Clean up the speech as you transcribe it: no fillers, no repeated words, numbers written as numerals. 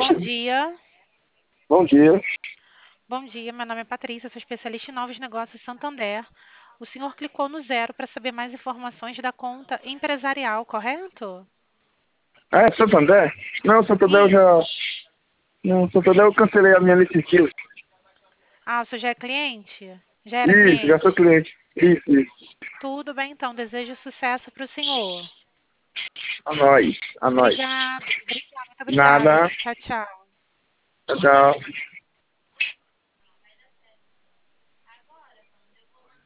Bom Poxa, dia. bom dia. Bom dia, meu nome é Patrícia, sou especialista em novos negócios Santander. O senhor clicou no zero para saber mais informações da conta empresarial, correto? Ah, é Santander? Não, Santander eu já. Isso. Não, Santander eu cancelei a minha nesses dias. Ah, o senhor já é cliente? Já era Isso, já sou cliente? cliente. Isso. Tudo bem, então. Desejo sucesso para o senhor. A nós, a nós. Obrigada, obrigada, muito obrigada. Nada. Tchau, tchau. Tchau.